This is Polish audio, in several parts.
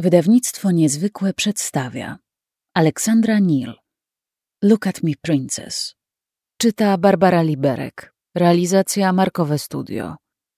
Wydawnictwo Niezwykłe przedstawia Aleksandra Neal. Look at me, princess. Czyta Barbara Liberek. Realizacja Markowe Studio.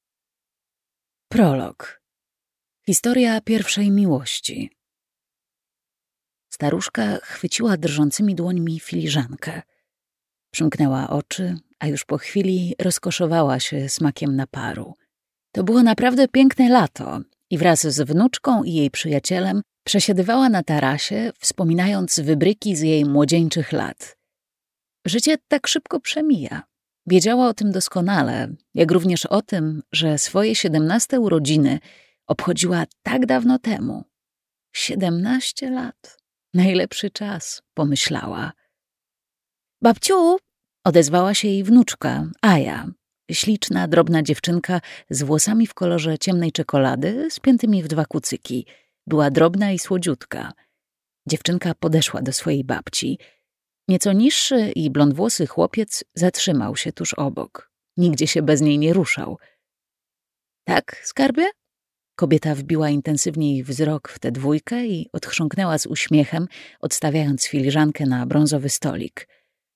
Prolog. Historia pierwszej miłości. Staruszka chwyciła drżącymi dłońmi filiżankę. Przymknęła oczy, a już po chwili rozkoszowała się smakiem naparu. To było naprawdę piękne lato i wraz z wnuczką i jej przyjacielem przesiadywała na tarasie, wspominając wybryki z jej młodzieńczych lat. Życie tak szybko przemija. Wiedziała o tym doskonale, jak również o tym, że swoje 17 urodziny obchodziła tak dawno temu. 17 lat. Najlepszy czas, pomyślała. Babciu, odezwała się jej wnuczka, Aja. Śliczna, drobna dziewczynka z włosami w kolorze ciemnej czekolady, spiętymi w 2 kucyki. Była drobna i słodziutka. Dziewczynka podeszła do swojej babci. Nieco niższy i blondwłosy chłopiec zatrzymał się tuż obok. Nigdzie się bez niej nie ruszał. Tak, skarbie? Kobieta wbiła intensywniej wzrok w tę dwójkę i odchrząknęła z uśmiechem, odstawiając filiżankę na brązowy stolik.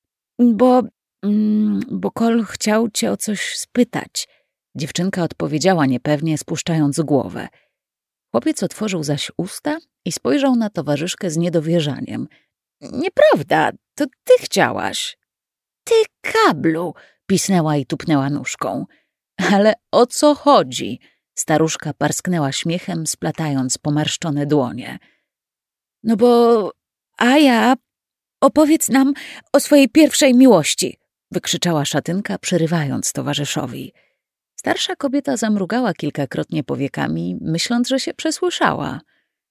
Bo Kol chciał cię o coś spytać. Dziewczynka odpowiedziała niepewnie, spuszczając głowę. Chłopiec otworzył zaś usta i spojrzał na towarzyszkę z niedowierzaniem. Nieprawda, to ty chciałaś. Ty, kablu, pisnęła i tupnęła nóżką. Ale o co chodzi? Staruszka parsknęła śmiechem, splatając pomarszczone dłonie. No bo Aja, opowiedz nam o swojej pierwszej miłości, wykrzyczała szatynka, przerywając towarzyszowi. Starsza kobieta zamrugała kilkakrotnie powiekami, myśląc, że się przesłyszała.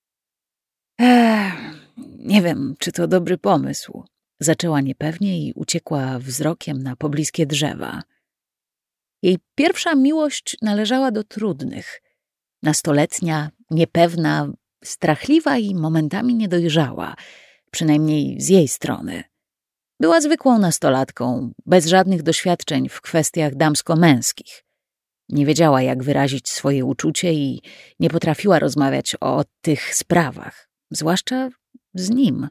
Nie wiem, czy to dobry pomysł. Zaczęła niepewnie i uciekła wzrokiem na pobliskie drzewa. Jej pierwsza miłość należała do trudnych. Nastoletnia, niepewna, strachliwa i momentami niedojrzała, przynajmniej z jej strony. Była zwykłą nastolatką, bez żadnych doświadczeń w kwestiach damsko-męskich. Nie wiedziała, jak wyrazić swoje uczucie i nie potrafiła rozmawiać o tych sprawach, zwłaszcza z nim.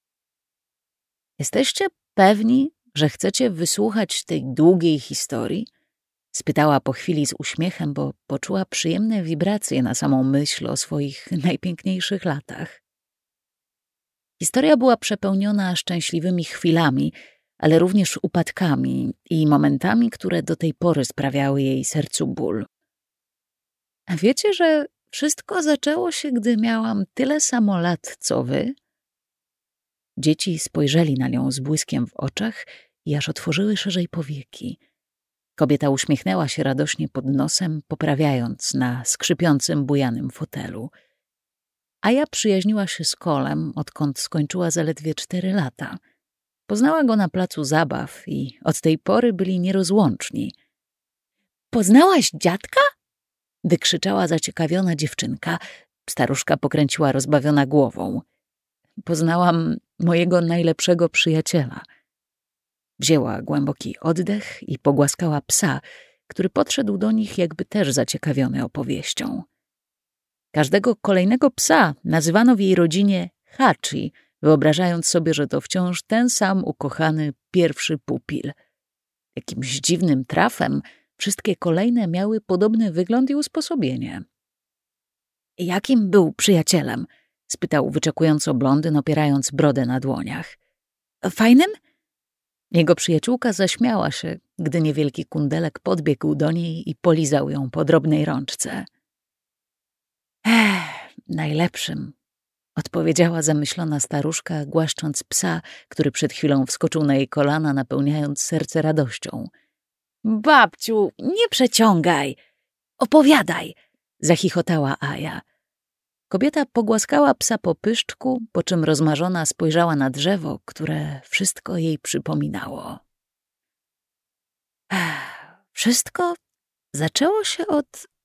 Jesteście pewni, że chcecie wysłuchać tej długiej historii? Spytała po chwili z uśmiechem, bo poczuła przyjemne wibracje na samą myśl o swoich najpiękniejszych latach. Historia była przepełniona szczęśliwymi chwilami, ale również upadkami i momentami, które do tej pory sprawiały jej sercu ból. A wiecie, że wszystko zaczęło się, gdy miałam tyle samo lat, co wy? Dzieci spojrzeli na nią z błyskiem w oczach i aż otworzyły szerzej powieki. Kobieta uśmiechnęła się radośnie pod nosem, poprawiając na skrzypiącym, bujanym fotelu. A ja przyjaźniła się z Kolem, odkąd skończyła zaledwie 4 lata. Poznała go na placu zabaw i od tej pory byli nierozłączni. Poznałaś dziadka? Wykrzyczała zaciekawiona dziewczynka. Staruszka pokręciła rozbawiona głową. Poznałam mojego najlepszego przyjaciela. Wzięła głęboki oddech i pogłaskała psa, który podszedł do nich jakby też zaciekawiony opowieścią. Każdego kolejnego psa nazywano w jej rodzinie Hachi, wyobrażając sobie, że to wciąż ten sam ukochany pierwszy pupil. Jakimś dziwnym trafem wszystkie kolejne miały podobny wygląd i usposobienie. Jakim był przyjacielem? Spytał wyczekująco blondyn, opierając brodę na dłoniach. Fajnym? Jego przyjaciółka zaśmiała się, gdy niewielki kundelek podbiegł do niej i polizał ją po drobnej rączce. Najlepszym, odpowiedziała zamyślona staruszka, głaszcząc psa, który przed chwilą wskoczył na jej kolana, napełniając serce radością. Babciu, nie przeciągaj! Opowiadaj! Zachichotała Aja. Kobieta pogłaskała psa po pyszczku, po czym rozmarzona spojrzała na drzewo, które wszystko jej przypominało. Wszystko zaczęło się od